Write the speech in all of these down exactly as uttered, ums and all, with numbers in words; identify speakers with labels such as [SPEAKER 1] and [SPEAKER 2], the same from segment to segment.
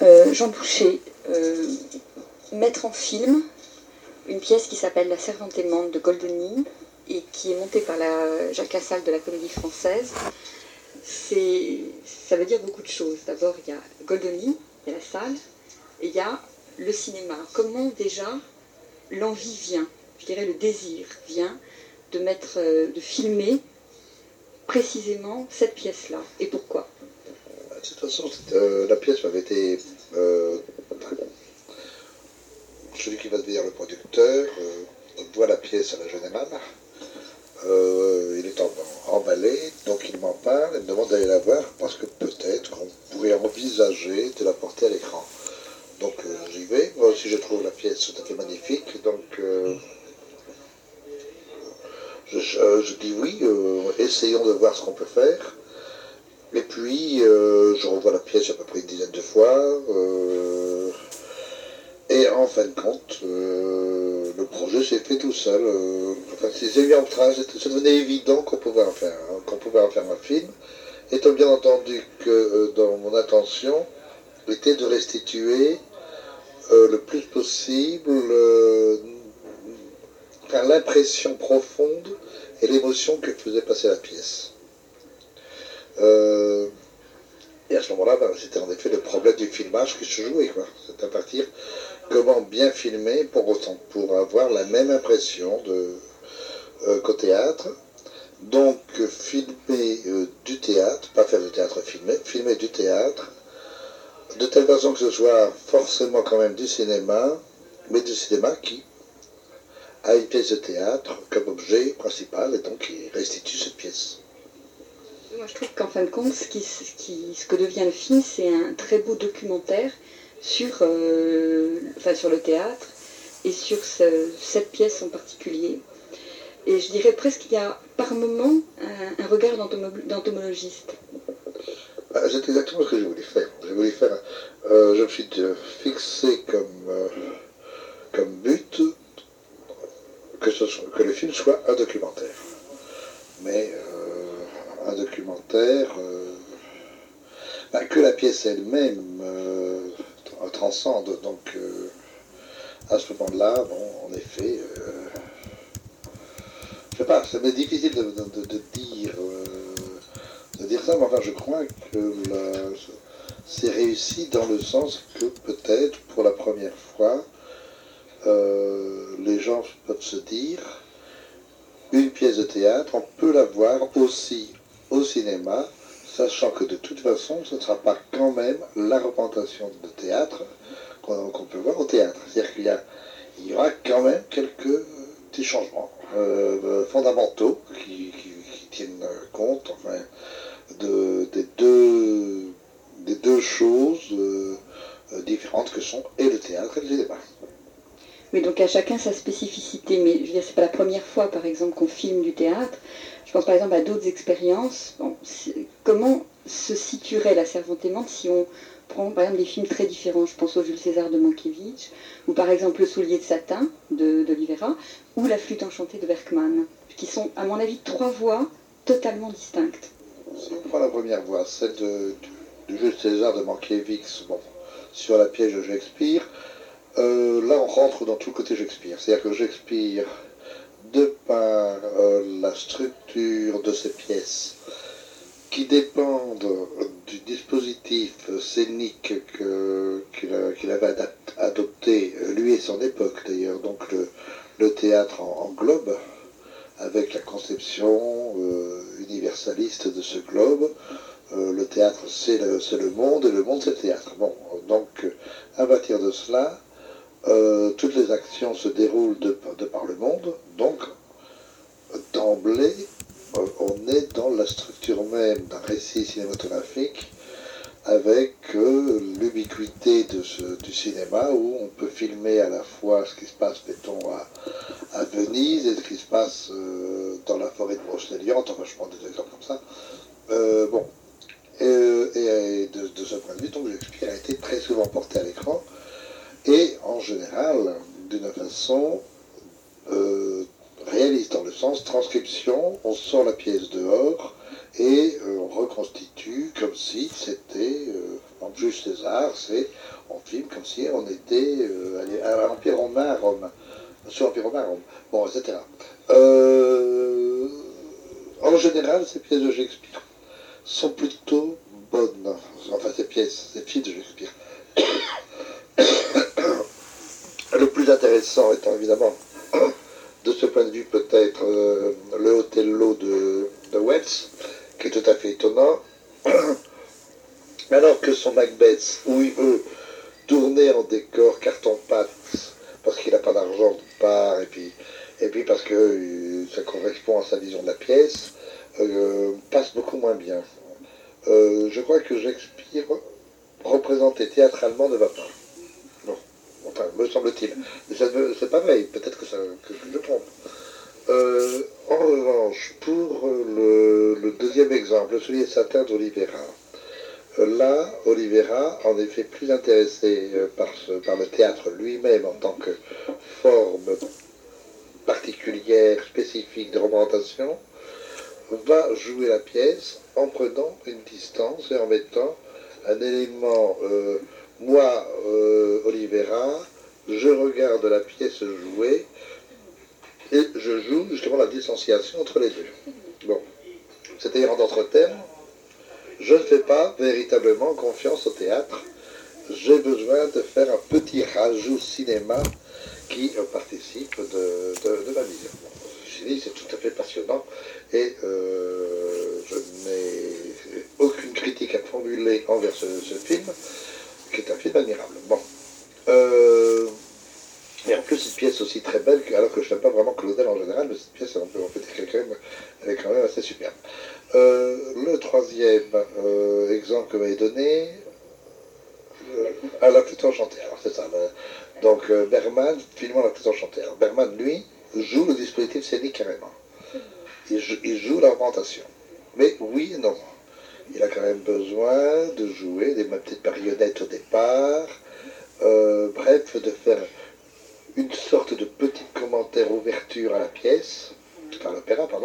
[SPEAKER 1] euh, Jean Boucher euh, mettre en film une pièce qui s'appelle La Servante aimante de Goldoni et qui est montée par la Jacques Lassalle de la Comédie Française. C'est, ça veut dire beaucoup de choses. D'abord, il y a Goldoni, il y a la salle, et il y a le cinéma. Comment déjà l'envie vient, je dirais le désir vient de mettre, de filmer précisément cette pièce-là. Et pourquoi?
[SPEAKER 2] De toute façon, euh, la pièce m'avait été... Euh, celui qui va devenir le producteur euh, voit la pièce à la Générale. Euh, il est en, emballé, donc il m'en parle et me demande d'aller la voir parce que peut-être qu'on pourrait envisager de la porter à l'écran. Donc euh, j'y vais. Moi aussi, je trouve la pièce tout à fait magnifique. Donc euh, je, je, je dis oui, euh, essayons de voir ce qu'on peut faire. Et puis, euh, je revois la pièce à peu près une dizaine de fois. Euh, et en fin de compte, euh, le projet s'est fait tout seul. Euh, enfin, c'est mis en train, ça devenait évident qu'on pouvait en faire, hein, qu'on pouvait en faire un film. Étant bien entendu que euh, dans mon intention était de restituer euh, le plus possible euh, enfin, l'impression profonde et l'émotion que faisait passer la pièce. Euh, et à ce moment-là, ben, c'était en effet le problème du filmage qui se jouait. C'est à partir comment bien filmer pour, pour avoir la même impression de, euh, qu'au théâtre. Donc filmer euh, du théâtre, pas faire du théâtre filmé, filmer du théâtre, de telle façon que ce soit forcément quand même du cinéma, mais du cinéma qui a une pièce de théâtre comme objet principal et donc qui restitue cette pièce.
[SPEAKER 1] Moi, je trouve qu'en fin de compte, ce, qui, ce, qui, ce que devient le film, c'est un très beau documentaire sur, euh, enfin, sur le théâtre et sur ce, cette pièce en particulier. Et je dirais presque qu'il y a par moment un, un regard d'entomologiste.
[SPEAKER 2] Ah, c'est exactement ce que je voulais faire. Je voulais faire, euh, je me suis fixé comme, euh, comme but que, ce soit, que le film soit un documentaire. Mais euh, un documentaire, euh, bah, que la pièce elle-même euh, transcende. Donc euh, à ce moment-là, bon, en effet, euh, je sais pas, c'est difficile de, de, de dire, euh, de dire ça, mais enfin je crois que c'est réussi dans le sens que peut-être pour la première fois, euh, les gens peuvent se dire une pièce de théâtre, on peut la voir aussi au cinéma, sachant que de toute façon, ce ne sera pas quand même la représentation de théâtre qu'on qu'on peut voir au théâtre. C'est-à-dire qu'il y, a, il y aura quand même quelques petits changements euh, fondamentaux qui, qui, qui tiennent compte enfin, de, des, deux, des deux choses euh, différentes que sont et le théâtre et le cinéma.
[SPEAKER 1] Mais donc à chacun sa spécificité. Mais je veux dire, c'est pas la première fois, par exemple, qu'on filme du théâtre. Je pense par exemple à d'autres expériences. Bon, comment se situerait La Servante aimante si on prend par exemple des films très différents? Je pense au Jules César de Mankiewicz, ou par exemple Le Soulier de satin de d'Olivera, ou La Flûte enchantée de Bergman, qui sont, à mon avis, trois voix totalement distinctes.
[SPEAKER 2] Si on prend la première voix, celle de, de, de Jules César de Mankiewicz, bon, sur la pièce de Shakespeare, Euh, là on rentre dans tout le côté Shakespeare, c'est-à-dire que Shakespeare, de par euh, la structure de ses pièces, qui dépendent du dispositif scénique que, qu'il, a, qu'il avait adapt, adopté, lui et son époque d'ailleurs, donc le, le théâtre en, en globe, avec la conception euh, universaliste de ce globe, euh, le théâtre c'est le, c'est le monde et le monde c'est le théâtre. Bon, donc à partir de cela, Euh, toutes les actions se déroulent de, de par le monde, donc d'emblée, euh, on est dans la structure même d'un récit cinématographique avec euh, l'ubiquité de ce, du cinéma où on peut filmer à la fois ce qui se passe, mettons, à, à Venise et ce qui se passe euh, dans la forêt de Brocéliande, enfin je prends des exemples comme ça. Euh, bon, et, et de, de ce point de vue, donc Shakespeare a été très souvent porté à l'écran. Et en général, d'une façon euh, réaliste, dans le sens transcription, on sort la pièce dehors et euh, on reconstitue comme si c'était euh, Donc Jules César, c'est, on filme comme si on était euh, à l'Empire romain à Rome, sur l'Empire romain à Rome, bon, et cetera. Euh, en général, ces pièces de Shakespeare sont plutôt bonnes, enfin ces pièces, ces films de Shakespeare. Le plus intéressant étant évidemment, de ce point de vue peut-être, euh, le Othello de, de Wells, qui est tout à fait étonnant, alors que son Macbeth, où il veut tourner en décor carton-pâte, parce qu'il n'a pas d'argent de part, et puis, et puis parce que euh, ça correspond à sa vision de la pièce, euh, passe beaucoup moins bien. Euh, je crois que Shakespeare, représenté théâtralement, ne va pas. Non, enfin, me semble-t-il. C'est pas vrai, peut-être que, ça, que je me trompe. Euh, en revanche, pour le, le deuxième exemple, le soulier de satin d'Olivera, là, Olivera, en effet plus intéressé par, ce, par le théâtre lui-même en tant que forme particulière, spécifique de représentation, va jouer la pièce en prenant une distance et en mettant un élément, euh, moi, euh, Olivera, je regarde la pièce jouer et je joue justement la distanciation entre les deux. Bon, c'est-à-dire en d'autres termes, je ne fais pas véritablement confiance au théâtre. J'ai besoin de faire un petit rajout cinéma qui euh, participe de, de, de ma vision. Bon, je dis, c'est tout à fait passionnant et euh, je n'ai aucune critique à formuler envers ce, ce film, qui est un film admirable. Bon. Euh, et en plus, c'est une pièce aussi très belle, alors que je n'aime pas vraiment Claudel en général, mais cette pièce, on peut, on peut dire qu'elle est quand même assez superbe. Euh, le troisième euh, exemple que vous m'avez donné, euh, à La Flûte enchantée. Alors c'est ça. Le, donc euh, Bergman, filmant La Flûte enchantée. Alors Bergman, lui, joue le dispositif scénique carrément. Il joue, il joue l'augmentation. Mais oui et non. Il a quand même besoin de jouer des petites marionnettes au départ. Euh, bref, de faire une sorte de petit commentaire ouverture à la pièce, à l'opéra, pardon.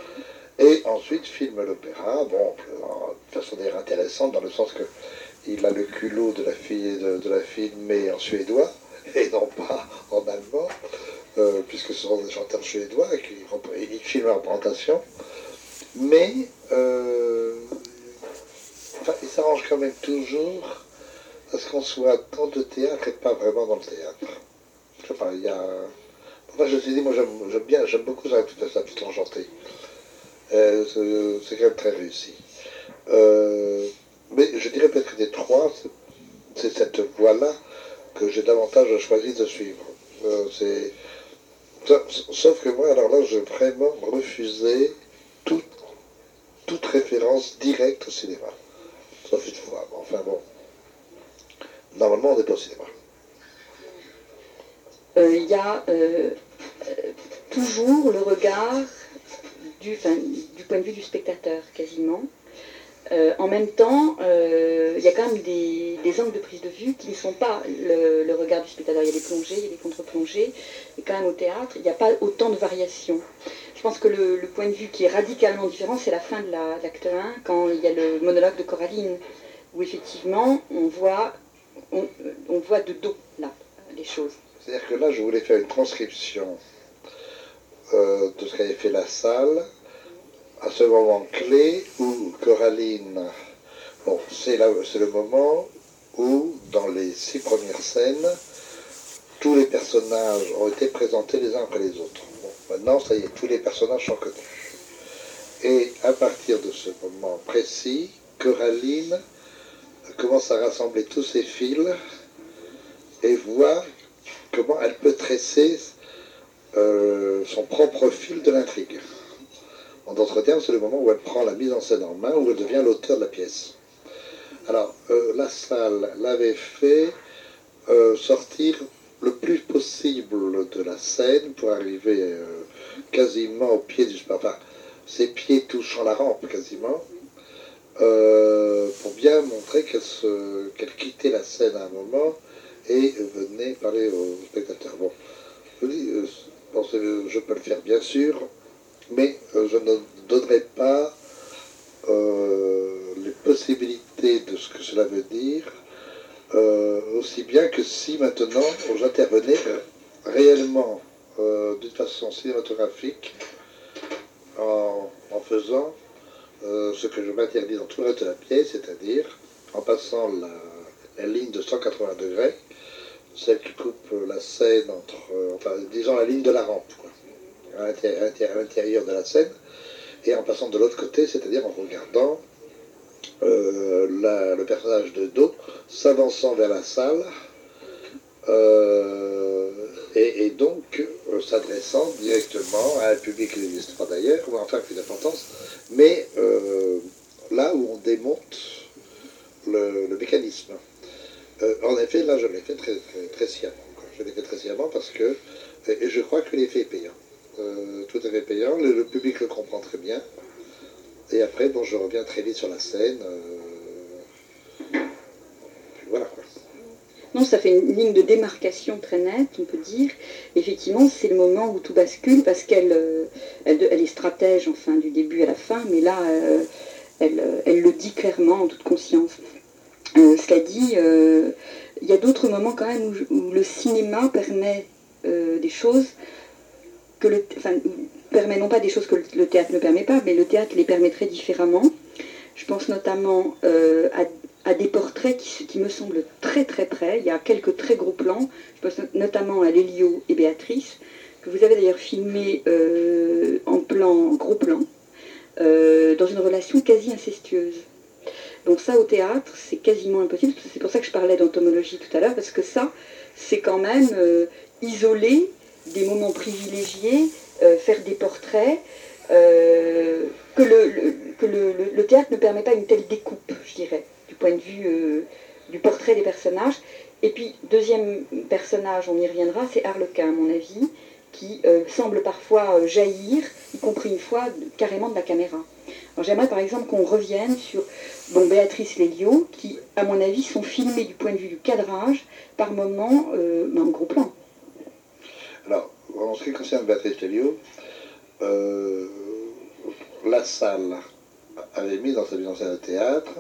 [SPEAKER 2] Et ensuite filme l'opéra, bon, de façon d'ailleurs intéressante, dans le sens que il a le culot de la, fille, de, de la filmer en suédois, et non pas en allemand, euh, puisque ce sont des chanteurs suédois qui ils filment la représentation. Mais euh, enfin, il s'arrange quand même toujours à ce qu'on soit dans le théâtre et pas vraiment dans le théâtre. Je sais pas, il y a... Enfin, je me suis dit, moi j'aime bien, j'aime beaucoup ça, tout ça, tout enchanté. Euh, c'est quand même très réussi. Euh, mais je dirais peut-être que des trois, c'est cette voie-là que j'ai davantage choisi de suivre. Euh, c'est... Sauf que moi, alors là, j'ai vraiment refusé toute, toute référence directe au cinéma. Sauf une fois. Enfin bon. Normalement, on n'est pas au cinéma.
[SPEAKER 1] Il euh, y a euh, euh, toujours le regard du, enfin, du point de vue du spectateur, quasiment. Euh, en même temps, il euh, y a quand même des, des angles de prise de vue qui ne sont pas le, le regard du spectateur. Il y a des plongées, il y a des contre-plongées, et quand même au théâtre, il n'y a pas autant de variations. Je pense que le, le point de vue qui est radicalement différent, c'est la fin de l'acte un, quand il y a le monologue de Coraline, où effectivement, on voit, on, on voit de dos, là, les choses.
[SPEAKER 2] C'est-à-dire que là, je voulais faire une transcription euh, de ce qu'avait fait la salle, à ce moment clé où Coraline, bon, c'est le moment où, dans les six premières scènes, tous les personnages ont été présentés les uns après les autres. Bon, maintenant, ça y est, tous les personnages sont connus. Et à partir de ce moment précis, Coraline commence à rassembler tous ses fils et voit comment elle peut tresser euh, son propre fil de l'intrigue. En d'autres termes, c'est le moment où elle prend la mise en scène en main, où elle devient l'auteur de la pièce. Alors, euh, la salle l'avait fait euh, sortir le plus possible de la scène pour arriver euh, quasiment au pied du... Enfin, ses pieds touchant la rampe quasiment, euh, pour bien montrer qu'elle qu'elle quittait la scène à un moment et venait parler aux spectateurs. Bon, je dis, euh, bon, je peux le faire bien sûr, mais euh, je ne donnerai pas euh, les possibilité de ce que cela veut dire, euh, aussi bien que si maintenant j'intervenais réellement euh, d'une façon cinématographique en, en faisant euh, ce que je m'interdis dans tout le reste de la pièce, c'est-à-dire en passant la, la ligne de cent quatre-vingts degrés, celle qui coupe la scène entre, euh, enfin disons la ligne de la rampe, quoi, à l'intérieur de la scène, et en passant de l'autre côté, c'est-à-dire en regardant euh, la, le personnage de dos s'avançant vers la salle, euh, et, et donc euh, s'adressant directement à un public qui n'existe pas d'ailleurs, ou enfin qui n'a d'importance, mais euh, là où on démonte le, le mécanisme. Euh, en effet, là je l'ai fait très, très, très sciemment. Quoi. Je l'ai fait très sciemment parce que, et je crois que l'effet est payant. Euh, tout à fait payant, le, le public le comprend très bien. Et après, bon, je reviens très vite sur la scène. Euh, voilà quoi.
[SPEAKER 1] Non, ça fait une ligne de démarcation très nette, on peut dire. Effectivement, c'est le moment où tout bascule parce qu'elle euh, elle, elle est stratège, enfin, du début à la fin, mais là, euh, elle, elle le dit clairement en toute conscience. Euh, cela dit, euh, il y a d'autres moments quand même où, où le cinéma permet euh, des choses que le, enfin, permet non pas des choses que le, le théâtre ne permet pas, mais le théâtre les permettrait différemment. Je pense notamment euh, à, à des portraits qui, qui me semblent très très près. Il y a quelques très gros plans. Je pense notamment à Lélio et Béatrice, que vous avez d'ailleurs filmé euh, en plan, en gros plan, euh, dans une relation quasi incestueuse. Donc ça, au théâtre, c'est quasiment impossible. C'est pour ça que je parlais d'entomologie tout à l'heure, parce que ça, c'est quand même euh, isoler des moments privilégiés, euh, faire des portraits, euh, que, le, le, que le, le, le théâtre ne permet pas une telle découpe, je dirais, du point de vue euh, du portrait des personnages. Et puis, deuxième personnage, on y reviendra, c'est Arlequin, à mon avis, qui euh, semble parfois jaillir, y compris une fois, carrément de la caméra. Alors j'aimerais par exemple qu'on revienne sur bon, Béatrice Lélio, qui, à mon avis, sont filmés du point de vue du cadrage, par moments, euh, en gros plan.
[SPEAKER 2] Alors, en ce qui concerne Béatrice Lélio, euh, la salle avait mis dans sa mise en scène de théâtre,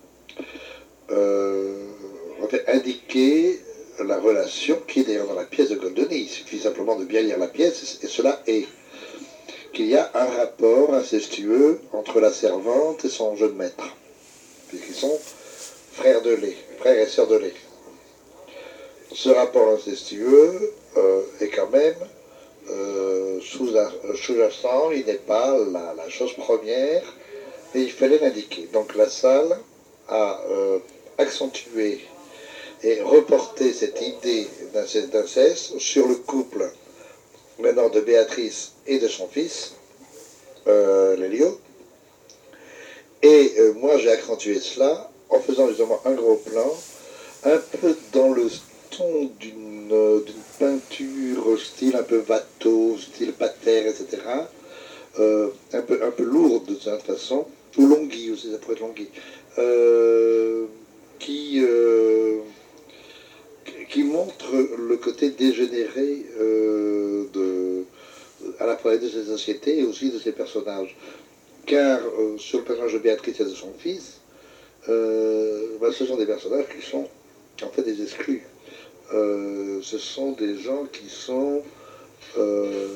[SPEAKER 2] euh, en fait, indiqué la relation qui est d'ailleurs dans la pièce de Goldoni. Il suffit simplement de bien lire la pièce, et cela est qu'il y a un rapport incestueux entre la servante et son jeune maître, puisqu'ils sont frères de lait, frères et sœurs de lait. Ce rapport incestueux euh, est quand même euh, sous-jacent, il n'est pas la, la chose première, mais il fallait l'indiquer. Donc la salle a euh, accentué et reporté cette idée d'inceste sur le couple maintenant de Béatrice et de son fils, euh, Lélio. Et euh, moi j'ai accentué cela en faisant justement un gros plan, un peu dans le ton d'une euh, peinture style un peu Watteau, style Pater, et cetera. Euh, un, peu, un peu lourde de cette façon, ou Longhi aussi, ça pourrait être Longhi, euh, qui, euh, qui montre le côté dégénéré euh, de, à la fois de ces sociétés et aussi de ces personnages. Car euh, sur le personnage de Béatrice et de son fils, euh, ben, ce sont des personnages qui sont en fait des exclus. Euh, ce sont des gens qui sont euh,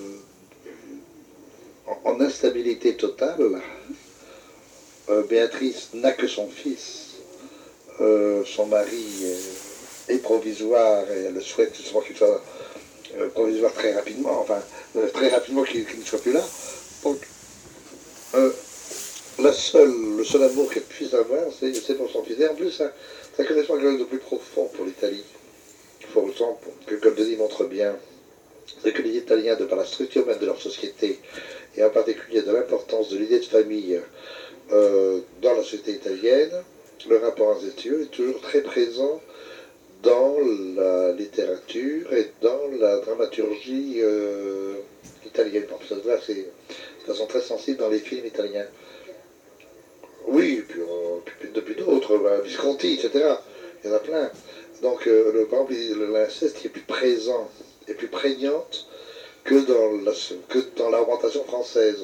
[SPEAKER 2] en, en instabilité totale. Euh, Béatrice n'a que son fils. Euh, son mari est, est provisoire et elle souhaite justement qu'il soit euh, provisoire très rapidement, enfin euh, très rapidement qu'il qu'il ne soit plus là. Donc, euh, la seule, le seul amour qu'elle puisse avoir, c'est pour son fils. Et en plus, ça, ça correspond à quelque chose de plus profond pour l'Italie. Il faut autant que Goldoni montre bien, c'est que les Italiens, de par la structure même de leur société, et en particulier de l'importance de l'idée de famille euh, dans la société italienne, le rapport incestueux est toujours très présent dans la littérature et dans la dramaturgie euh, italienne. Bon, ça là, c'est de façon très sensible dans les films italiens. Oui, puis, euh, puis depuis d'autres, bah, Visconti, et cetera. Il y en a plein. Donc, euh, le, par exemple, l'inceste est plus présent et plus prégnante que dans la, que dans l'orientation française.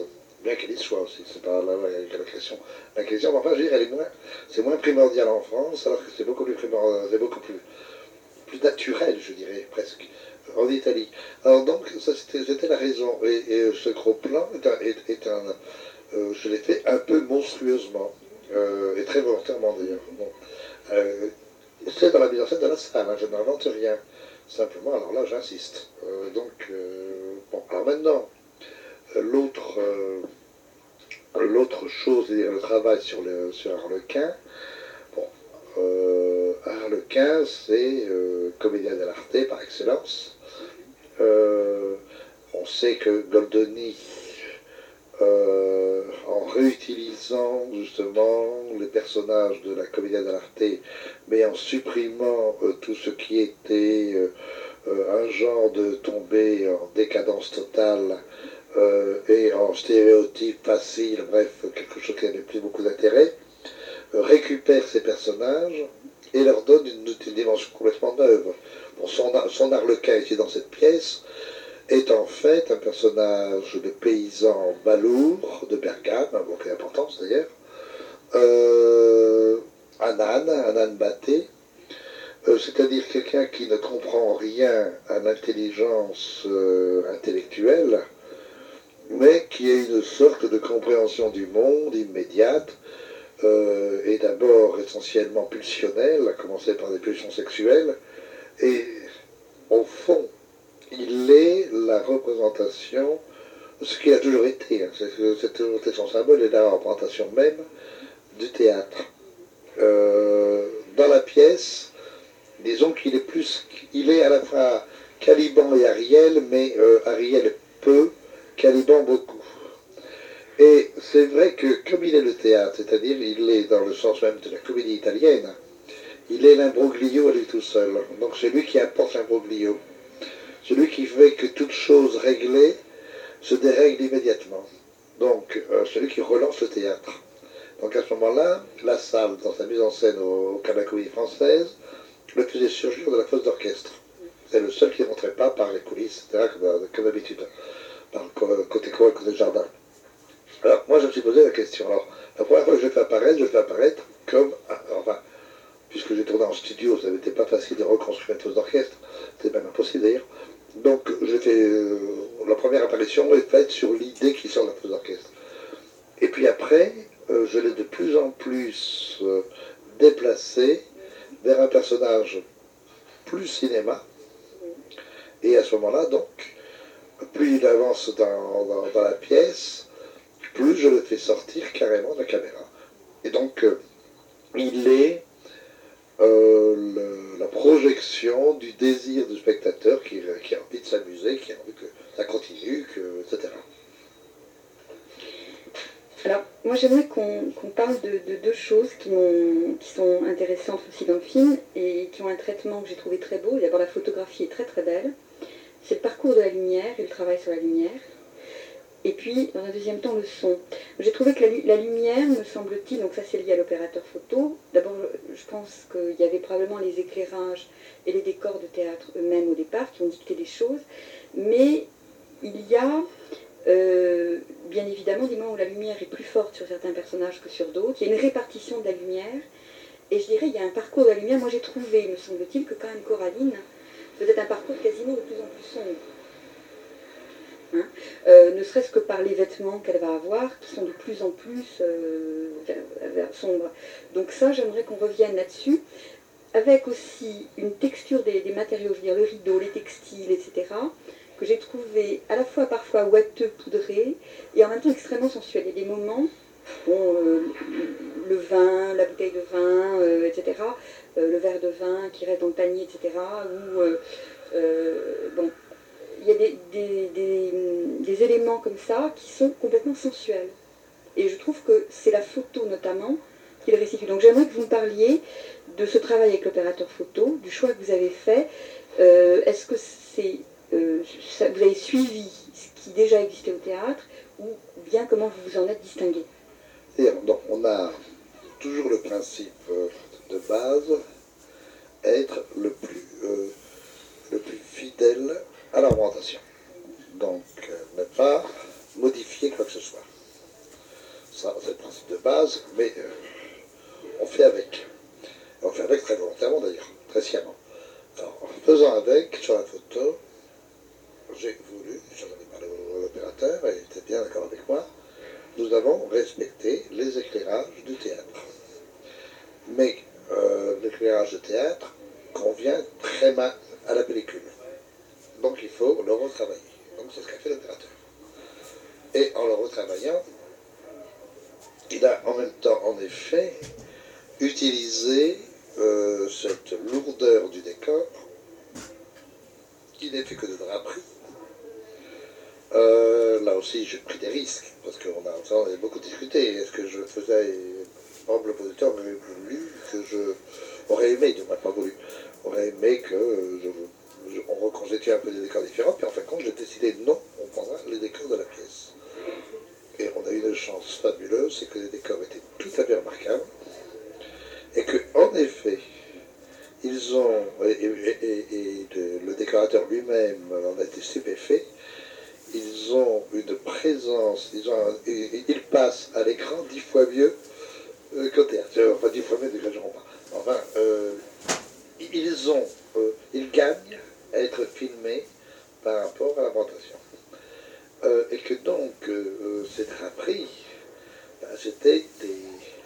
[SPEAKER 2] bien qu'elle y soit aussi, c'est pas la, la, la question. La question, enfin, je dirais, elle est moins, c'est moins primordial en France, alors que c'est beaucoup plus primordial, c'est beaucoup plus, plus naturel, je dirais, presque, en Italie. Alors donc, ça c'était, c'était la raison. Et, et ce gros plan est un, est, est un euh, je l'ai fait un peu monstrueusement, euh, et très volontairement d'ailleurs. Bon. Euh, c'est dans la mise en scène de la salle, hein, je n'invente rien. Simplement, alors là, j'insiste. Euh, donc, euh, bon, alors maintenant, l'autre, euh, l'autre chose, c'est le travail sur, le, sur Harlequin. Bon, euh, Harlequin, c'est euh, comédien dell'arte par excellence. Euh, on sait que Goldoni, euh, en réutilisant justement les personnages de la comédie dell'arte, mais en supprimant euh, tout ce qui était euh, euh, un genre de tombée en décadence totale euh, et en stéréotype facile, bref, quelque chose qui n'avait plus beaucoup d'intérêt, euh, récupère ces personnages et leur donne une, une dimension complètement neuve. Bon, son, son Harlequin ici dans cette pièce est en fait un personnage de paysan balourd de Bergame, bon, qui est importante d'ailleurs, euh, un âne, un âne batté, euh, c'est-à-dire quelqu'un qui ne comprend rien à l'intelligence euh, intellectuelle, mais qui a une sorte de compréhension du monde immédiate, euh, et d'abord essentiellement pulsionnelle, à commencer par des pulsions sexuelles, et au fond, il est la représentation, ce qu'il a toujours été, hein, c'est toujours été son symbole, et la représentation même du théâtre. Euh, dans la pièce, disons qu'il est plus, il est à la fois Caliban et Ariel, mais euh, Ariel peu, Caliban beaucoup. Et c'est vrai que comme il est le théâtre, c'est-à-dire il est dans le sens même de la comédie italienne, il est l'imbroglio à lui tout seul. Donc c'est lui qui apporte l'imbroglio. Celui qui fait que toute chose réglée se dérègle immédiatement. Donc, euh, celui qui relance le théâtre. Donc à ce moment-là, la salle, dans sa mise en scène au, au cas de la comédie française, le faisait surgir de la fosse d'orchestre. C'est le seul qui ne rentrait pas par les coulisses, et cetera, comme, comme d'habitude, par le côté cour et côté jardin. Alors, moi, je me suis posé la question. Alors, la première fois que je le fais apparaître, je le fais apparaître comme... Enfin, puisque j'ai tourné en studio, ça n'était pas facile de reconstruire une fosse d'orchestre, c'était même impossible d'ailleurs. Donc, j'ai fait, euh, la première apparition est faite sur l'idée qui sort de la fosse d'orchestre. Et puis après, euh, je l'ai de plus en plus euh, déplacé vers un personnage plus cinéma. Et à ce moment-là, donc, plus il avance dans, dans, dans la pièce, plus je le fais sortir carrément de la caméra. Et donc, euh, il est euh, le, la projection du désir du spectateur qui, qui a envie de s'amuser, qui a envie que ça continue, que, et cetera.
[SPEAKER 1] Alors, moi j'aimerais qu'on qu'on parle de, de deux choses qui, qui sont intéressantes aussi dans le film et qui ont un traitement que j'ai trouvé très beau. D'abord, la photographie est très très belle. C'est le parcours de la lumière et le travail sur la lumière. Et puis, dans un deuxième temps, le son. J'ai trouvé que la, la lumière, me semble-t-il, donc ça c'est lié à l'opérateur photo. D'abord, je pense qu'il y avait probablement les éclairages et les décors de théâtre eux-mêmes au départ qui ont dicté des choses. Mais il y a... Euh, bien évidemment des moments où la lumière est plus forte sur certains personnages que sur d'autres. Il y a une répartition de la lumière. Et je dirais, il y a un parcours de la lumière. Moi, j'ai trouvé, me semble-t-il, que quand même Coraline faisait un parcours quasiment de plus en plus sombre. Hein euh, ne serait-ce que par les vêtements qu'elle va avoir, qui sont de plus en plus euh, vers, vers sombres. Donc ça, j'aimerais qu'on revienne là-dessus, avec aussi une texture des, des matériaux, je veux dire le rideau, les textiles, et cetera, que j'ai trouvé à la fois parfois ouateux, poudré, et en même temps extrêmement sensuel. Il y a des moments, bon, euh, le vin, la bouteille de vin, euh, et cetera, euh, le verre de vin qui reste dans le panier, et cetera, où, euh, euh, bon, il y a des, des, des, des éléments comme ça qui sont complètement sensuels. Et je trouve que c'est la photo notamment qui le restitue. Donc j'aimerais que vous me parliez de ce travail avec l'opérateur photo, du choix que vous avez fait. Euh, Est-ce que c'est... Euh, ça, vous avez suivi ce qui déjà existait au théâtre, ou bien comment vous vous en êtes distingué?
[SPEAKER 2] Donc on a toujours le principe de base, être le plus, euh, le plus fidèle à l'orientation. Donc euh, ne pas modifier quoi que ce soit. Faisant avec, sur la photo, j'ai voulu, j'en ai parlé au l'opérateur, et il était bien d'accord avec moi, nous avons respecté les éclairages du théâtre. Mais euh, l'éclairage de théâtre convient très mal à la pellicule. Donc il faut le retravailler. Donc c'est ce qu'a fait l'opérateur. Et en le retravaillant, il a en même temps, en effet, utilisé euh, cette lourdeur du décor, qui n'est fait que de draperie. Euh, là aussi, j'ai pris des risques, parce qu'on a, on a beaucoup discuté. Est-ce que je faisais, par exemple, le producteur aurait voulu que je, aurait aimé, du moins pas voulu, aurait aimé que je, je, on reconstitue un peu des décors différents, puis en fin de compte, j'ai décidé non, on prendra les décors de la pièce. Et on a eu une chance fabuleuse, c'est que les décors étaient tout à fait remarquables, et que, en effet, ils ont, et, et, et, et le, le décorateur lui-même en a été stupéfait. Ils ont une présence, ils, ont un, ils, ils passent à l'écran dix fois mieux euh, qu'au théâtre. Enfin, dix fois mieux, n'exagérons pas. Enfin, euh, ils ont, euh, ils gagnent à être filmés par rapport à la présentation. Euh, et que donc, euh, ces draperies, ben, c'était des,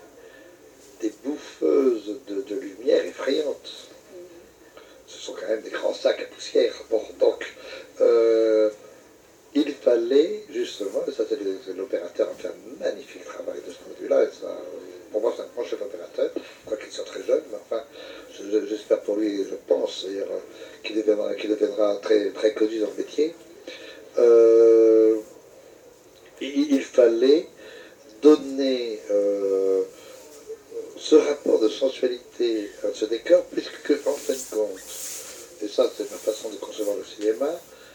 [SPEAKER 2] des bouffeuses de, de lumière effrayantes. Ce sont quand même des grands sacs à poussière. Bon, donc, euh, il fallait justement, et ça c'est l'opérateur a fait un magnifique travail de ce point de vue-là, et ça, pour moi c'est un grand chef opérateur, quoiqu'il soit très jeune, mais enfin, j'espère pour lui, je pense, qu'il deviendra, qu'il deviendra très, très connu dans le métier. Euh, il, il fallait donner euh, ce rapport de sensualité à ce décor, puisque en fin de compte, et ça c'est ma façon de concevoir le cinéma,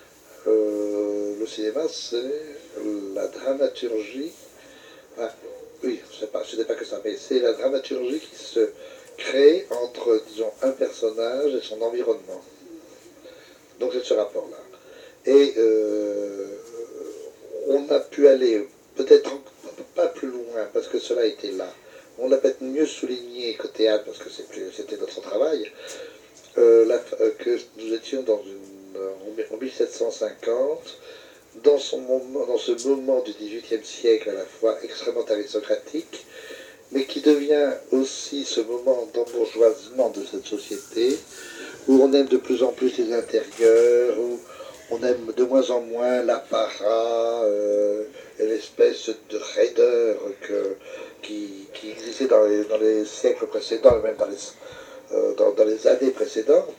[SPEAKER 2] Euh, le cinéma, c'est la dramaturgie. Ah, oui, je sais pas, ce n'est pas que ça, mais c'est la dramaturgie qui se crée entre, disons, un personnage et son environnement. Donc c'est ce rapport-là. Et euh, on a pu aller peut-être pas plus loin, parce que cela était là. On l'a peut-être mieux souligné qu'au théâtre, parce que c'était notre travail, euh, la, euh, que nous étions dans une en mille sept cent cinquante, dans, son moment, dans ce moment du dix-huitième siècle à la fois extrêmement aristocratique, mais qui devient aussi ce moment d'embourgeoisement de cette société, où on aime de plus en plus les intérieurs, où on aime de moins en moins l'apparat euh, et l'espèce de raideur que, qui, qui existait dans les, dans les siècles précédents, et même dans les, euh, dans, dans les années précédentes.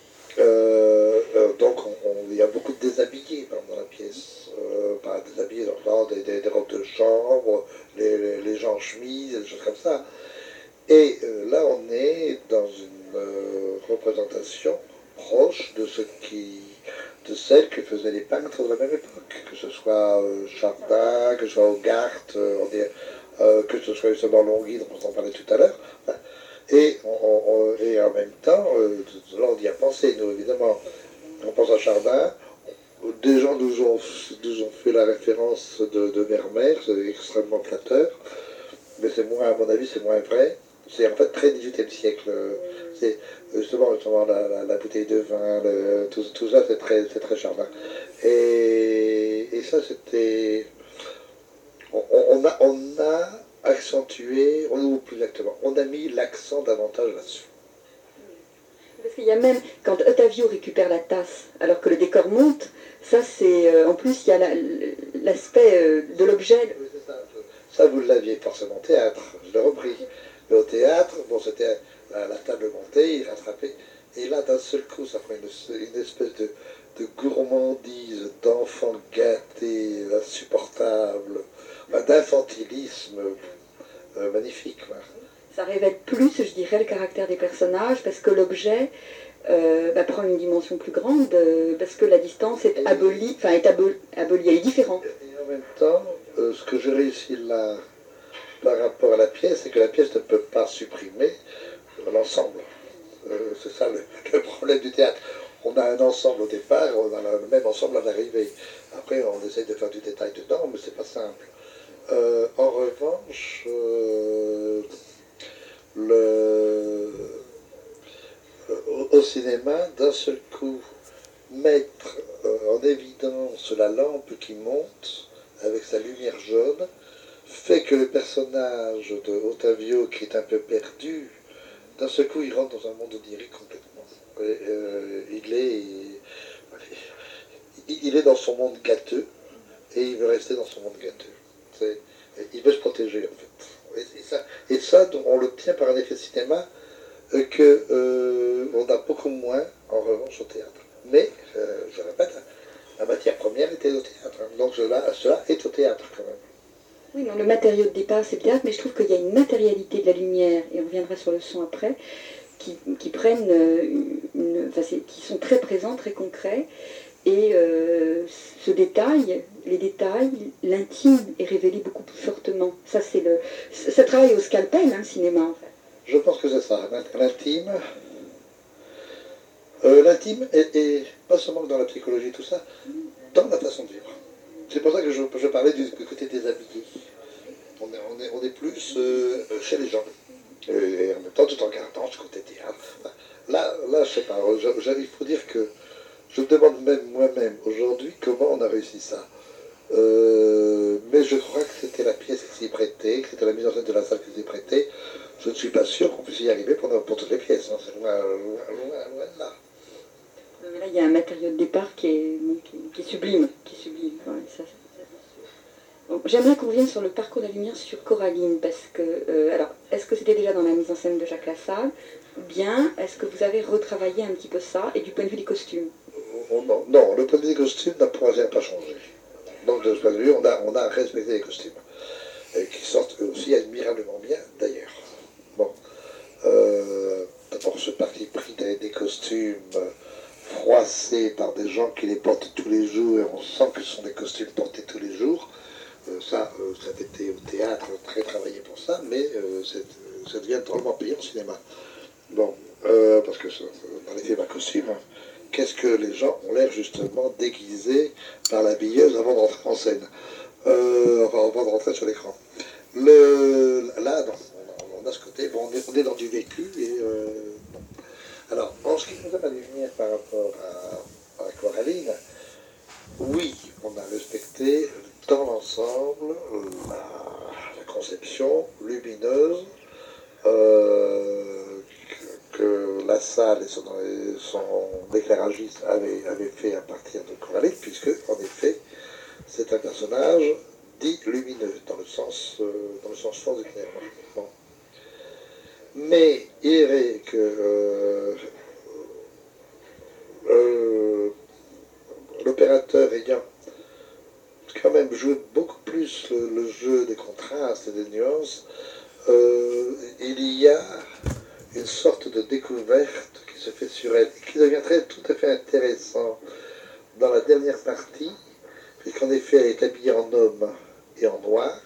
[SPEAKER 2] Euh, euh, donc on, on, il y a beaucoup de déshabillés dans la pièce, euh, pas déshabillés dans le genre des, des, des robes de chambre, les, les, les gens en chemise, des choses comme ça. Et euh, là on est dans une euh, représentation proche de ce qui, de celle que faisaient les peintres de la même époque, que ce soit euh, Chardin, que ce soit Hogarth, euh, euh, que ce soit justement Longhi dont on en parlait tout à l'heure. Enfin, Et, on, on, et en même temps, euh, là on y a pensé, nous évidemment, on pense à Chardin, des gens nous ont, nous ont fait la référence de, de Vermeer, c'est extrêmement flatteur, mais c'est moins, à mon avis, c'est moins vrai. C'est en fait très dix-huitième siècle, c'est justement, justement la, la, la bouteille de vin, le, tout, tout ça c'est très, très Chardin. Et, et ça c'était, on, on, a, on a accentué, ou plus exactement, on a mis l'accent davantage là-dessus.
[SPEAKER 1] Parce qu'il y a même, quand Ottavio récupère la tasse, alors que le décor monte, ça c'est, euh, en plus il y a l'aspect la, euh, de l'objet.
[SPEAKER 2] Oui, ça. ça vous l'aviez forcément au théâtre, je l'ai repris. Mais au théâtre, bon c'était la, la table montée, il rattrapait, et là d'un seul coup ça prend une, une espèce de, de gourmandise, d'enfant gâté, insupportable, d'infantilisme euh, magnifique. Ouais.
[SPEAKER 1] Ça révèle plus, je dirais, le caractère des personnages, parce que l'objet euh, bah, prend une dimension plus grande, euh, parce que la distance est abolie, enfin est abolie, abolie, elle est différente.
[SPEAKER 2] Et en même temps, euh, ce que j'ai réussi là, par rapport à la pièce, c'est que la pièce ne peut pas supprimer l'ensemble. Euh, c'est ça le, le problème du théâtre. On a un ensemble au départ, on a le même ensemble à l'arrivée. Après, on essaie de faire du détail dedans, mais c'est pas simple. Euh, en revanche, euh, le, au, au cinéma, d'un seul coup, mettre euh, en évidence la lampe qui monte avec sa lumière jaune, fait que le personnage de Ottavio, qui est un peu perdu, d'un seul coup, il rentre dans un monde onirique complètement. Et, euh, il est, il, il est dans son monde gâteux, et il veut rester dans son monde gâteux. C'est, il veut se protéger, en fait. Et, et, ça, et ça, on l'obtient par un effet cinéma euh, que euh, on a beaucoup moins, en revanche, au théâtre. Mais, euh, je répète, la matière première était au théâtre. Donc cela, cela est au théâtre, quand même.
[SPEAKER 1] Oui, non, le matériau de départ, c'est le théâtre, mais je trouve qu'il y a une matérialité de la lumière, et on reviendra sur le son après, qui, qui prennent une, une, enfin, qui sont très présents, très concrets, et euh, ce détail, les détails, l'intime est révélé beaucoup plus fortement. Ça, c'est le, ça travaille au scalpel, hein, le cinéma, en fait.
[SPEAKER 2] Je pense que c'est ça, l'intime. Euh, l'intime est, est pas seulement dans la psychologie, tout ça, dans la façon de vivre. C'est pour ça que je, je parlais du côté déshabillé. On est, on est, on est plus euh, chez les gens. Et en même temps, tout en gardant ce côté théâtre. Là, là je sais pas, je, je, il faut dire que je me demande même moi-même aujourd'hui comment on a réussi ça. Euh, mais je crois que c'était la pièce qui s'y prêtait, que c'était la mise en scène de la salle qui s'y prêtait. Je ne suis pas sûr qu'on puisse y arriver pour, pour toutes les pièces. Hein. C'est loin, loin, loin, loin de là.
[SPEAKER 1] Mais là, il y a un matériau de départ qui est, qui, qui est sublime. Qui est sublime. Ouais, ça, bon, j'aimerais qu'on revienne sur le parcours de la lumière sur Coraline, parce que, euh, alors, est-ce que c'était déjà dans la mise en scène de Jacques Lassalle, ou bien est-ce que vous avez retravaillé un petit peu ça, et du point de vue des costumes?
[SPEAKER 2] Oh, non, non, le point de vue des costumes n'a pas changé. Donc de ce point de vue, on a, on a respecté les costumes, et qui sortent aussi admirablement bien, d'ailleurs. Bon, euh, d'abord ce parti pris des, des costumes froissés par des gens qui les portent tous les jours, et on sent que ce sont des costumes portés tous les jours. Euh, ça, euh, ça a été au théâtre très travaillé pour ça, mais euh, ça devient drôlement payant au cinéma. Bon, euh, parce que dans les films à costume, qu'est-ce que les gens ont l'air justement déguisés par l'habilleuse avant de rentrer en scène, euh, enfin avant de rentrer sur l'écran. Le, là, non, on, on a ce côté, bon, on, est, on est dans du vécu, et euh, bon. Alors, en ce qui concerne la lumière par rapport à, à Coraline, oui, on a respecté dans l'ensemble la, la conception lumineuse euh, que, que Lassalle et son, son éclairagiste avaient, avaient fait à partir de Coraline, puisque, en effet, c'est un personnage dit lumineux, dans le sens, euh, dans le sens fort du terme. Bon. Mais il est vrai que euh, euh, l'opérateur ayant quand même joué beaucoup plus le, le jeu des contrastes et des nuances, euh, il y a une sorte de découverte qui se fait sur elle, et qui deviendrait tout à fait intéressant dans la dernière partie, puisqu'en effet elle est habillée en homme et en noir,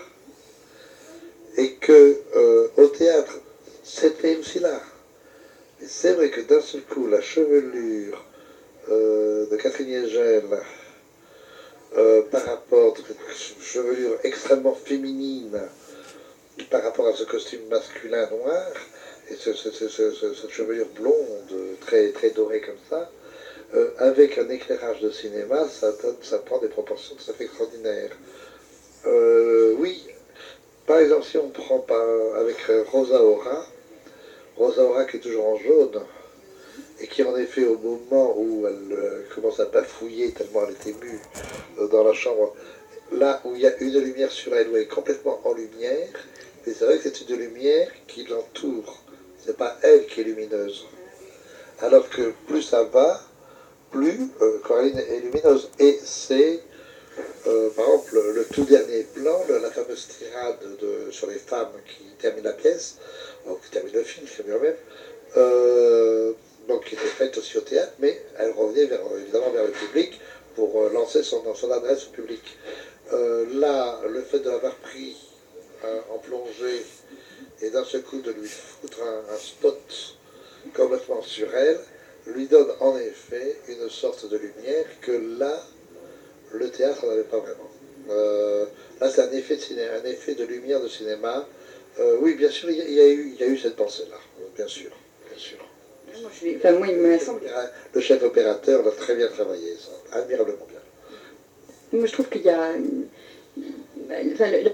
[SPEAKER 2] et que euh, au théâtre c'était aussi là. Et c'est vrai que d'un seul coup la chevelure euh, de Catherine Hegel euh, par rapport à une chevelure extrêmement féminine par rapport à ce costume masculin noir, et ce, ce, ce, ce, cette chevelure blonde, très, très dorée comme ça, euh, avec un éclairage de cinéma, ça, donne, ça prend des proportions tout à fait extraordinaires. Euh, oui, par exemple, si on prend par, avec Rosa Ora, Rosa Ora qui est toujours en jaune, et qui en effet, au moment où elle euh, commence à bafouiller tellement elle est émue euh, dans la chambre, là où il y a une lumière sur elle, où elle est complètement en lumière, mais c'est vrai que c'est une lumière qui l'entoure. C'est pas elle qui est lumineuse. Alors que plus ça va, plus euh, Coraline est lumineuse. Et c'est, euh, par exemple, le, le tout dernier plan, le, la fameuse tirade de, sur les femmes qui termine la pièce, ou qui termine le film, c'est bien même, euh, donc qui était faite aussi au théâtre, mais elle revenait vers, évidemment vers le public pour euh, lancer son, son adresse au public. Euh, là, le fait de l'avoir pris euh, en plongée et d'un seul coup de lui foutre un, un spot complètement sur elle, lui donne en effet une sorte de lumière que là, le théâtre n'avait pas vraiment. Euh, là, c'est un effet de cinéma, un effet de lumière de cinéma. Euh, oui, bien sûr, il y, a, il, y a eu, il y a eu cette pensée-là, bien sûr, bien sûr.
[SPEAKER 1] Moi, je vais... enfin, moi, il me semble...
[SPEAKER 2] Le chef opérateur l'a très bien travaillé, ça, admirablement bien.
[SPEAKER 1] Moi, je trouve qu'il y a... Enfin, le...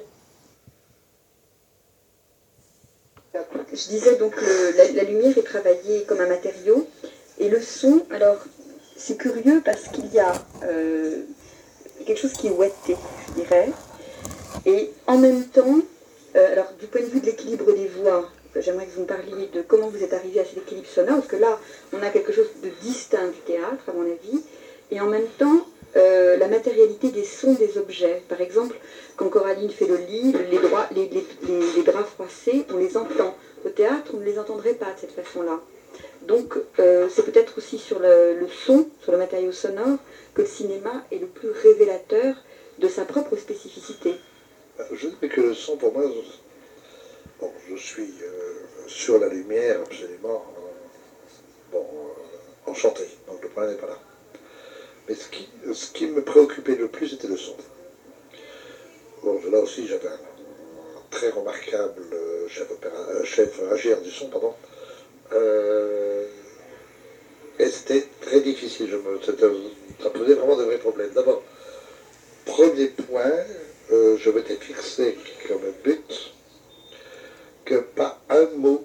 [SPEAKER 1] Je disais donc que la, la lumière est travaillée comme un matériau, et le son, alors, c'est curieux parce qu'il y a euh, quelque chose qui est ouaté, je dirais, et en même temps, euh, alors du point de vue de l'équilibre des voix, j'aimerais que vous me parliez de comment vous êtes arrivé à cet équilibre sonore, parce que là, on a quelque chose de distinct du théâtre, à mon avis, et en même temps, euh, la matérialité des sons des objets. Par exemple, quand Coraline fait le lit, les, droits, les, les, les, les draps froissés, on les entend. Au théâtre, on ne les entendrait pas de cette façon-là. Donc, euh, c'est peut-être aussi sur le, le son, sur le matériau sonore, que le cinéma est le plus révélateur de sa propre spécificité.
[SPEAKER 2] Je dirais que le son, pour moi, bon, je suis euh, sur la lumière absolument euh, bon, euh, enchanté, donc le problème n'est pas là. Mais ce qui, ce qui me préoccupait le plus, c'était le son. Bon, là aussi, j'avais un, un très remarquable euh, chef, opéra, euh, chef ingénieur du son, pardon. Euh, et c'était très difficile, je me, ça posait vraiment de vrais problèmes. D'abord, premier point, euh, je m'étais fixé comme but que pas un mot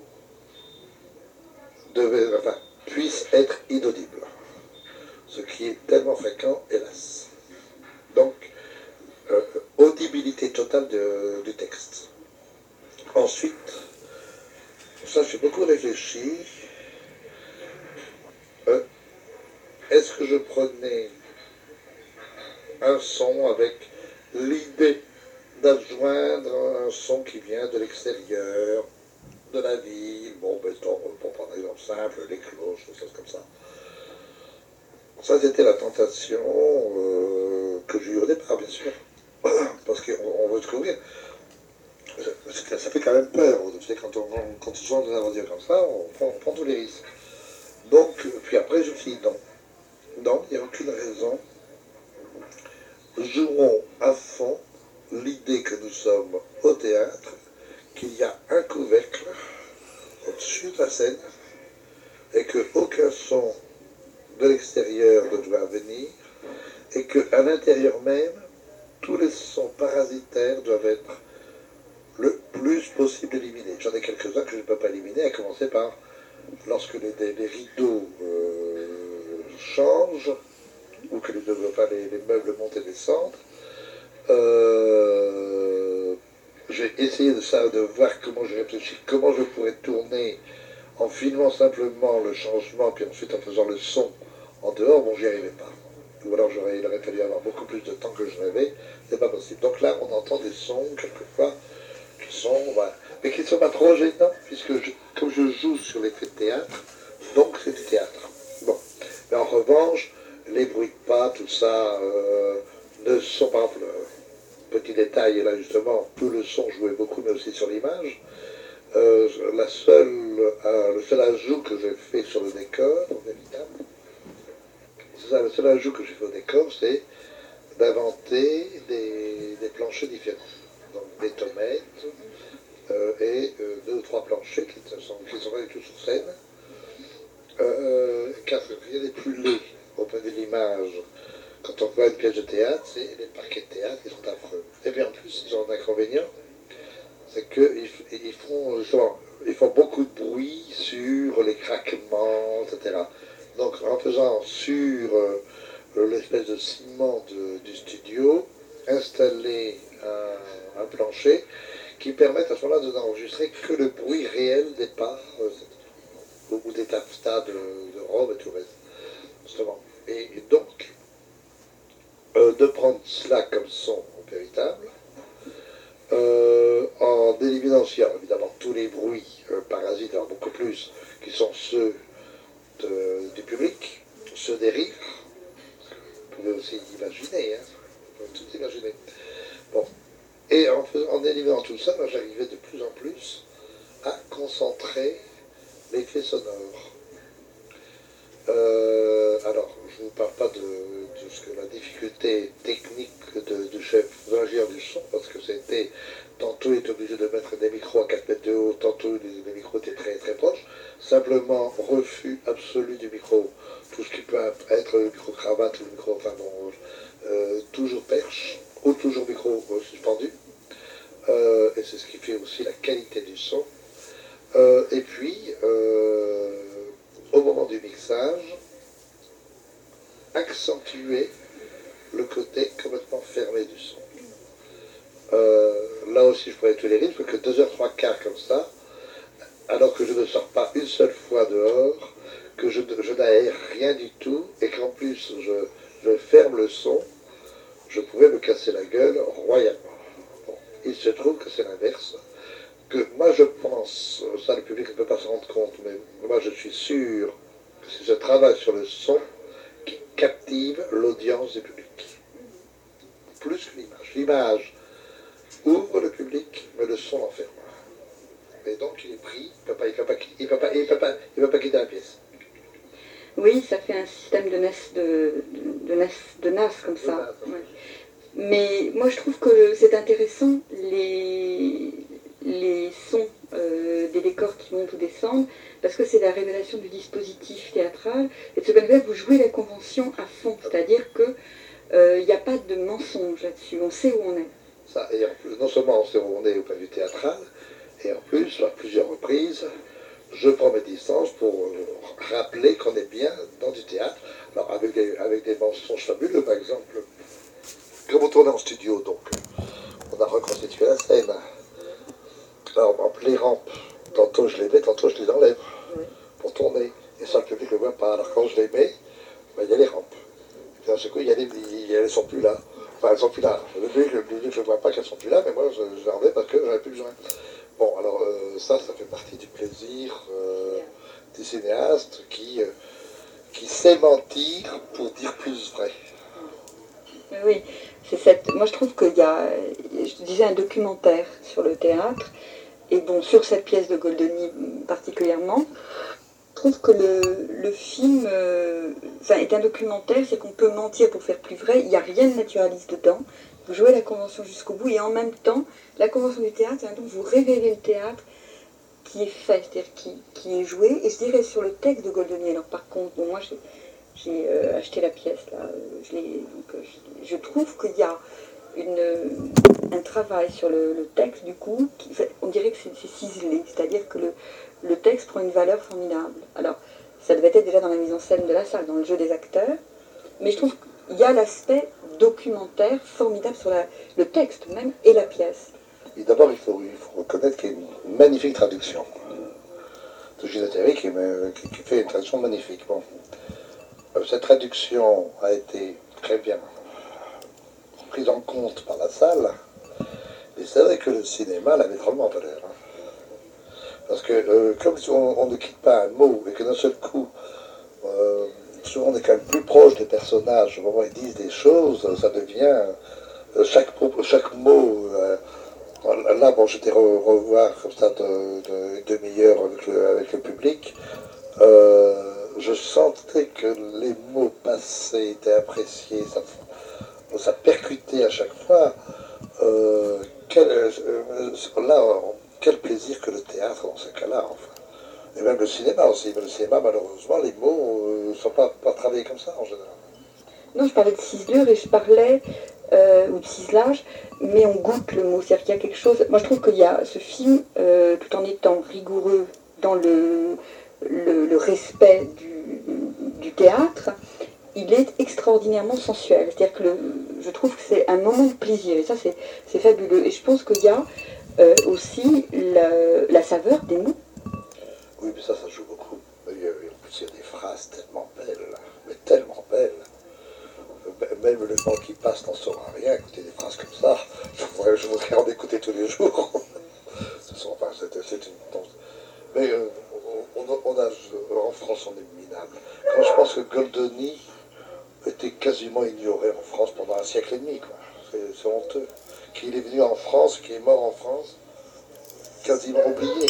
[SPEAKER 2] devait, enfin, puisse être inaudible. Ce qui est tellement fréquent, hélas. Donc, euh, audibilité totale de, du texte. Ensuite, ça j'ai beaucoup réfléchi. Euh, Est-ce que je prenais un son avec l'idée d'adjoindre un son qui vient de l'extérieur, de la ville, bon, mettons, pour prendre un exemple simple, les cloches, des choses comme ça. Ça, c'était la tentation euh, que j'ai eue au départ, bien sûr. Parce qu'on veut découvrir. Ça, ça fait quand même peur. Quand on, quand on se lance dans une aventure comme ça, on prend, on prend tous les risques. Donc, puis après, je me suis dit non. Non, il n'y a aucune raison. Jouons à fond l'idée que nous sommes au théâtre, qu'il y a un couvercle au-dessus de la scène et qu'aucun son de l'extérieur ne doit venir et qu'à l'intérieur même, tous les sons parasitaires doivent être le plus possible éliminés. J'en ai quelques-uns que je ne peux pas éliminer, à commencer par lorsque les, les, les rideaux euh, changent ou que les, enfin, les, les meubles montent et descendent. Euh, j'ai essayé de ça, de voir comment je réfléchis, comment je pourrais tourner en filmant simplement le changement, puis ensuite en faisant le son en dehors. Bon, j'y arrivais pas. Ou alors j'aurais, il aurait fallu avoir beaucoup plus de temps que je n'avais. C'est pas possible. Donc là, on entend des sons, quelquefois, qui sont, voilà, mais qui ne sont pas trop gênants, puisque je, comme je joue sur l'effet de théâtre, donc c'est du théâtre. Bon. Mais en revanche, les bruits de pas, tout ça, euh, ne sont pas, par exemple, petit détail, et là justement, tout le son jouait beaucoup, mais aussi sur l'image. Euh, la seule, euh, le seul ajout que j'ai fait sur le décor, véritable, c'est ça, le seul ajout que j'ai fait au décor, c'est d'inventer des, des planchers différents. Donc des tomates euh, et euh, deux ou trois planchers qui ne sont, qui sont pas du tout sur scène. Euh, car rien n'est plus laid au point de vue de l'image. Quand on voit une pièce de théâtre, c'est les parquets de théâtre qui sont affreux. Et bien en plus, ils ont un inconvénient, c'est qu'ils ils font, justement, ils font beaucoup de bruit sur les craquements, et cetera. Donc en faisant sur euh, l'espèce de ciment de, du studio, installer un, un plancher qui permet à ce moment-là de n'enregistrer que le bruit réel des pas euh, ou des taffetas de, de robe et tout le reste. Justement. Et, et donc, euh, de prendre cela comme son véritable, euh, en éliminant aussi, alors, évidemment, tous les bruits euh, parasites, alors beaucoup plus, qui sont ceux de, du public, ceux des rires. Vous pouvez aussi imaginer, hein, vous pouvez tout imaginer. Bon. Et en, en éliminant tout ça, ben, j'arrivais de plus en plus à concentrer l'effet sonore. Euh, alors, je ne vous parle pas de, de ce que la difficulté technique de, du chef d'ingénieur du son, parce que c'était, tantôt il était obligé de mettre des micros à quatre mètres de haut, tantôt les, les micros étaient très très proches. Simplement, refus être le micro-cravate ou le micro, enfin bon, euh, toujours perche, ou toujours micro euh, suspendu. Euh, et c'est ce qui fait aussi la qualité du son. Euh, et puis, euh, au moment du mixage, accentuer le côté complètement fermé du son. Euh, là aussi, je pourrais tous les rythmes, que deux heures trois quarts comme ça, alors que je ne sors pas une seule fois dehors, que je, je n'aère rien du tout, et qu'en plus, je, je ferme le son, je pouvais me casser la gueule royalement. Bon, il se trouve que c'est l'inverse, que moi je pense, ça le public ne peut pas se rendre compte, mais moi je suis sûr que c'est ce travail sur le son qui captive l'audience du public. Plus que l'image. L'image ouvre le public, mais le son l'enferme. Et donc il est pris, il ne peut pas, il peut pas, il peut pas, il peut pas, il peut pas quitter la pièce.
[SPEAKER 1] Oui, ça fait un système de nas, de, de, de nas, de nas comme ça. Ouais. Mais moi je trouve que c'est intéressant les, les sons euh, des décors qui montent ou descendent, parce que c'est la révélation du dispositif théâtral. Et de ce point de vue, vous jouez la convention à fond, c'est-à-dire qu'il n'y euh, a pas de mensonge là-dessus, on sait où on est.
[SPEAKER 2] Ça, et en plus, non seulement on sait où on est au point de vue théâtral, et en plus, à plusieurs reprises, je prends mes distances pour euh, rappeler qu'on est bien dans du théâtre. Alors avec des, avec des mensonges fabuleux, par exemple, comme on tournait en studio, donc on a reconstitué la scène. Alors les rampes, tantôt je les mets, tantôt je les enlève pour tourner. Et ça, le public ne le voit pas. Alors quand je les mets, ben, il y a les rampes. Et puis d'un seul coup, il y a les, il, elles ne sont plus là. Enfin, elles ne sont plus là. Le public, le public, je ne vois pas qu'elles ne sont plus là, mais moi, je, je les enlève parce que j'en avais plus besoin. Bon, alors euh, ça, ça fait partie du plaisir euh, des cinéastes qui, euh, qui sait mentir pour dire plus vrai.
[SPEAKER 1] Oui, c'est cette... moi je trouve qu'il y a, je disais, un documentaire sur le théâtre, et bon, sur cette pièce de Goldoni particulièrement. Je trouve que le, le film euh, enfin, est un documentaire, c'est qu'on peut mentir pour faire plus vrai, il n'y a rien de naturaliste dedans. Vous jouez la convention jusqu'au bout, et en même temps, la convention du théâtre, c'est donc vous révélez le théâtre qui est fait, c'est-à-dire qui, qui est joué. Et je dirais sur le texte de Goldoni, alors par contre, bon, moi j'ai j'ai euh, acheté la pièce là, je, donc, je, je trouve qu'il y a une, un travail sur le, le texte du coup, qui, on dirait que c'est ciselé, c'est-à-dire que le, le texte prend une valeur formidable. Alors, ça devait être déjà dans la mise en scène de la salle, dans le jeu des acteurs, mais je trouve qu'il y a l'aspect documentaire formidable sur la, le texte même et la pièce.
[SPEAKER 2] Et d'abord, il faut, il faut reconnaître qu'il y a une magnifique traduction de Gilles Attari qui, qui, qui fait une traduction magnifique. Bon. Cette traduction a été très bien prise en compte par la salle, et c'est vrai que le cinéma l'avait drôlement en valeur. Hein. Parce que euh, comme on, on ne quitte pas un mot, et que d'un seul coup, euh, souvent on est quand même plus proche des personnages, au moment où ils disent des choses, ça devient, euh, chaque, chaque mot, euh, là bon j'étais re, revoir comme ça de, de, une demi-heure avec le, avec le public, euh, je sentais que les mots passés étaient appréciés, ça, ça percutait à chaque fois. Euh, quel, euh, là, quel plaisir que le théâtre dans ce cas-là, enfin. Et même le cinéma aussi. Mais le cinéma, malheureusement, les mots ne euh, sont pas, pas travaillés comme ça en général.
[SPEAKER 1] Non, je parlais de ciselure et je parlais, euh, ou de ciselage, mais on goûte le mot. C'est-à-dire qu'il y a quelque chose. Moi, je trouve qu'il y a ce film, euh, tout en étant rigoureux dans le. Le, le respect du, du théâtre, il est extraordinairement sensuel. C'est-à-dire que le, je trouve que c'est un moment de plaisir, et ça c'est fabuleux. Et je pense qu'il y a euh, aussi la, la saveur des mots.
[SPEAKER 2] Oui, mais ça, ça joue beaucoup. En plus, il y a des phrases tellement belles, mais tellement belles. Même le temps qui passe n'en saura rien. Écouter des phrases comme ça, je voudrais, je voudrais en écouter tous les jours. Enfin, c'est une... Mais euh, on, on a, en France, on est minable. Quand je pense que Goldoni était quasiment ignoré en France pendant un siècle et demi, c'est honteux. Qu'il est venu en France, qu'il est mort en France, quasiment oublié.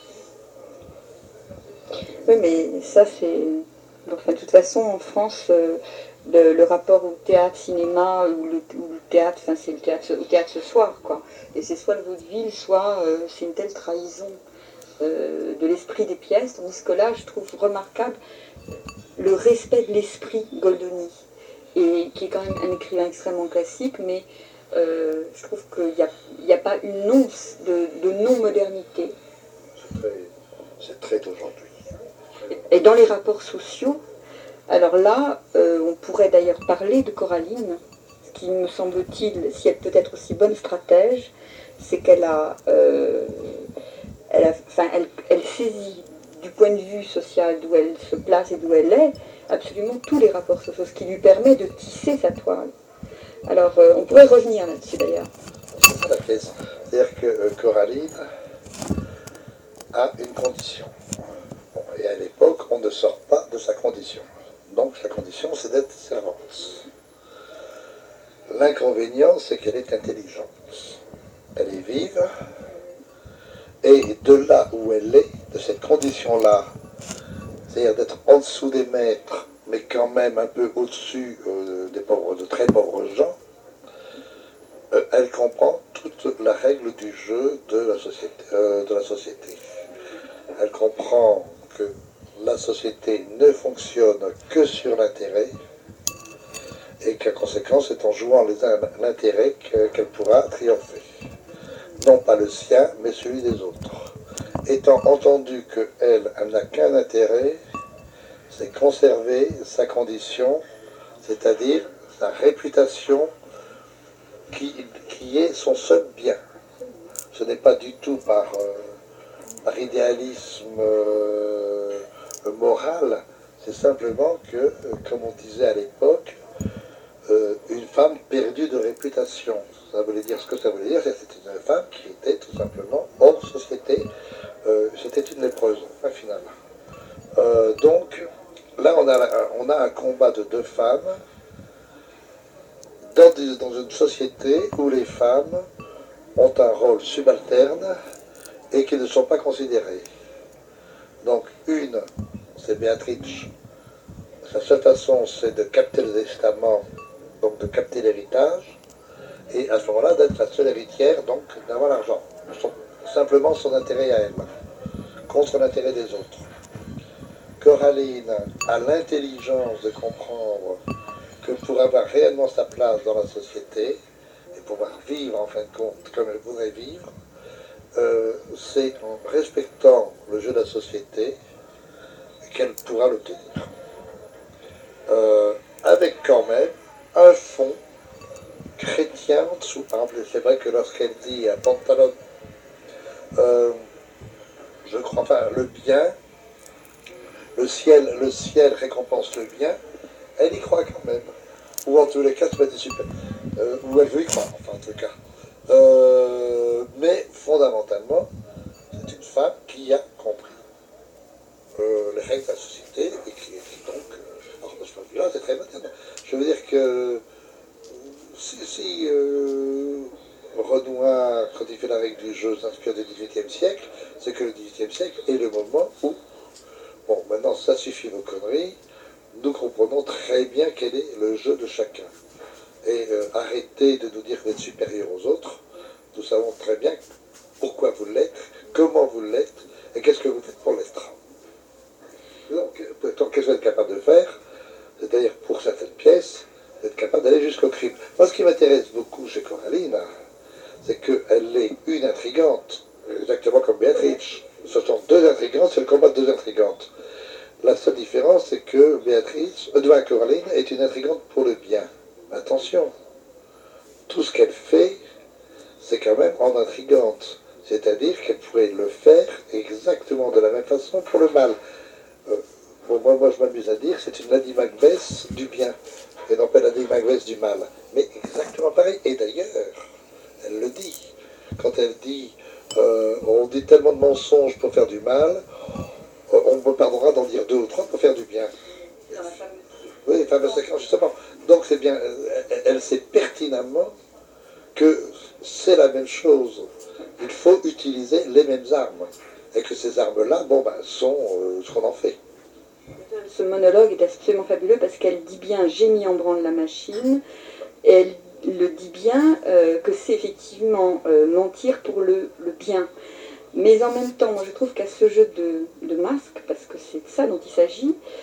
[SPEAKER 1] Oui, mais ça, c'est... Enfin, de toute façon, en France, euh, le, le rapport au théâtre-cinéma, ou le, ou le théâtre, enfin, c'est le théâtre, au théâtre ce soir, quoi. Et c'est soit le vaudeville, soit euh, c'est une telle trahison euh, de l'esprit des pièces, tandis que là, je trouve remarquable le respect de l'esprit Goldoni, et qui est quand même un écrivain extrêmement classique, mais euh, je trouve qu'il n'y a, il y a pas une once de, de non-modernité.
[SPEAKER 2] C'est très, très d'aujourd'hui.
[SPEAKER 1] Et dans les rapports sociaux, alors là, euh, on pourrait d'ailleurs parler de Coraline, ce qui me semble-t-il, si elle peut être aussi bonne stratège, c'est qu'elle a, euh, elle, a enfin, elle, elle saisit du point de vue social d'où elle se place et d'où elle est, absolument tous les rapports sociaux, ce qui lui permet de tisser sa toile. Alors, euh, on pourrait revenir là-dessus d'ailleurs.
[SPEAKER 2] C'est ça la pièce. C'est-à-dire que euh, Coraline a une condition. Bon, et à l'époque, on ne sort pas de sa condition. Donc, sa condition, c'est d'être servante. L'inconvénient, c'est qu'elle est intelligente. Elle est vive. Et de là où elle est, de cette condition-là, c'est-à-dire d'être en dessous des maîtres, mais quand même un peu au-dessus euh, des pauvres, de très pauvres gens, euh, elle comprend toute la règle du jeu de la société. Euh, de la société. Elle comprend que la société ne fonctionne que sur l'intérêt, et qu'en conséquence, c'est en jouant les uns l'intérêt qu'elle pourra triompher. Non pas le sien, mais celui des autres. Étant entendu qu'elle, elle n'a qu'un intérêt, c'est conserver sa condition, c'est-à-dire sa réputation qui, qui est son seul bien. Ce n'est pas du tout par, euh, par idéalisme euh, moral, c'est simplement que, euh, comme on disait à l'époque, euh, une femme perdue de réputation. Ça voulait dire ce que ça voulait dire, c'était une femme qui était tout simplement hors société, euh, c'était une lépreuse, au final. Euh, donc, là, on a, on a un combat de deux femmes dans, des, dans une société où les femmes ont un rôle subalterne et qui ne sont pas considérées. Donc, une, c'est Béatrix. Sa seule façon, c'est de capter le testament, donc de capter l'héritage, et à ce moment-là, d'être la seule héritière, donc d'avoir l'argent. Simplement son intérêt à elle, contre l'intérêt des autres. Coraline a l'intelligence de comprendre que pour avoir réellement sa place dans la société, et pouvoir vivre en fin de compte comme elle voudrait vivre, euh, c'est en respectant le jeu de la société qu'elle pourra l'obtenir. Euh, avec quand même un fond chrétien en dessous. Par exemple, c'est vrai que lorsqu'elle dit à Pantalone, euh, je crois pas, le bien, le ciel, le ciel récompense le bien, elle y croit quand même. Ou en tous les cas, c'est pas des super. Euh, ou elle veut y croire, enfin en tout cas. Euh, mais fondamentalement, c'est une femme qui a compris euh, les règles de la société et qui, qui donc, euh, alors de ce point de vue-là, c'est très moderne. Je veux dire que si, si euh, Renoir, quand il fait la règle du jeu, s'inspire du dix-huitième siècle, c'est que le dix-huitième siècle est le moment où, bon, maintenant ça suffit vos conneries, nous comprenons très bien quel est le jeu de chacun. Et euh, arrêtez de nous dire que vous êtes supérieur aux autres, nous savons très bien pourquoi vous l'êtes, comment vous l'êtes, et qu'est-ce que vous faites pour l'être. Donc, qu'est-ce que vous êtes capable de faire? C'est-à-dire, pour certaines pièces, d'être capable d'aller jusqu'au crime. Moi, ce qui m'intéresse beaucoup chez Coraline, c'est qu'elle est une intrigante, exactement comme Béatrix. Ce sont deux intrigantes, c'est le combat de deux intrigantes. La seule différence, c'est que Béatrix, euh, Coraline est une intrigante pour le bien. Attention, tout ce qu'elle fait, c'est quand même en intrigante. C'est-à-dire qu'elle pourrait le faire exactement de la même façon pour le mal. Euh, bon, moi, moi, je m'amuse à dire, c'est une Lady Macbeth du bien, et non pas Lady Macbeth du mal. Mais exactement pareil. Et d'ailleurs, elle le dit. Quand elle dit, euh, on dit tellement de mensonges pour faire du mal, on me pardonnera d'en dire deux ou trois pour faire du bien.
[SPEAKER 1] Dans la fameuse...
[SPEAKER 2] Oui, fameuse séquence, justement. Donc c'est bien, elle, elle sait pertinemment que c'est la même chose. Il faut utiliser les mêmes armes. Et que ces armes-là, bon, ben, sont euh, ce qu'on en fait.
[SPEAKER 1] Ce monologue est absolument fabuleux parce qu'elle dit bien « j'ai mis en branle la machine » et elle le dit bien euh, que c'est effectivement euh, mentir pour le, le bien. Mais en même temps, moi je trouve qu'à ce jeu de, de masque, parce que c'est de ça dont il s'agit,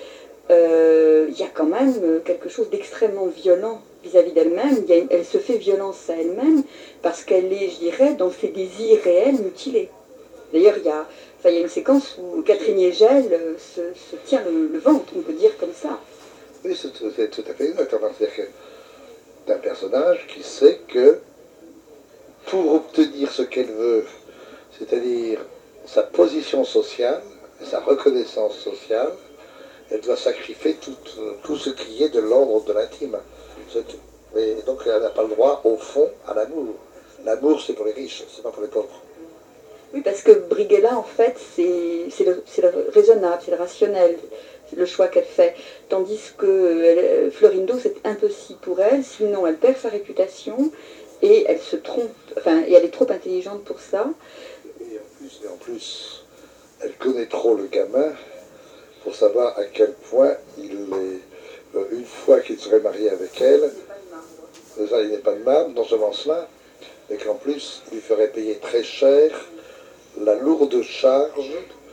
[SPEAKER 1] euh, il y a quand même quelque chose d'extrêmement violent vis-à-vis d'elle-même. Il y a une- Elle se fait violence à elle-même parce qu'elle est, je dirais, dans ses désirs réels mutilés. D'ailleurs, il y a, enfin, il y a une séquence où Catherine Hegel euh, se, se tient le, le ventre, on peut dire comme ça.
[SPEAKER 2] Oui, c'est tout, c'est tout à fait exact. Enfin, c'est-à-dire que c'est un personnage qui sait que pour obtenir ce qu'elle veut, c'est-à-dire sa position sociale, sa reconnaissance sociale, elle doit sacrifier tout, tout ce qui est de l'ordre de l'intime. C'est tout. Et donc elle n'a pas le droit, au fond, à l'amour. L'amour, c'est pour les riches, c'est pas pour les pauvres.
[SPEAKER 1] Oui, parce que Brighella, en fait, c'est c'est le, c'est le raisonnable, c'est le rationnel, c'est le choix qu'elle fait. Tandis que elle, Florindo, c'est impossible pour elle, sinon elle perd sa réputation et elle se trompe, enfin, et elle est trop intelligente pour ça.
[SPEAKER 2] Et en plus, et en plus elle connaît trop le gamin pour savoir à quel point il est, une fois qu'il serait marié avec elle, déjà il n'est pas de marbre, non seulement cela, mais qu'en plus il lui ferait payer très cher la lourde charge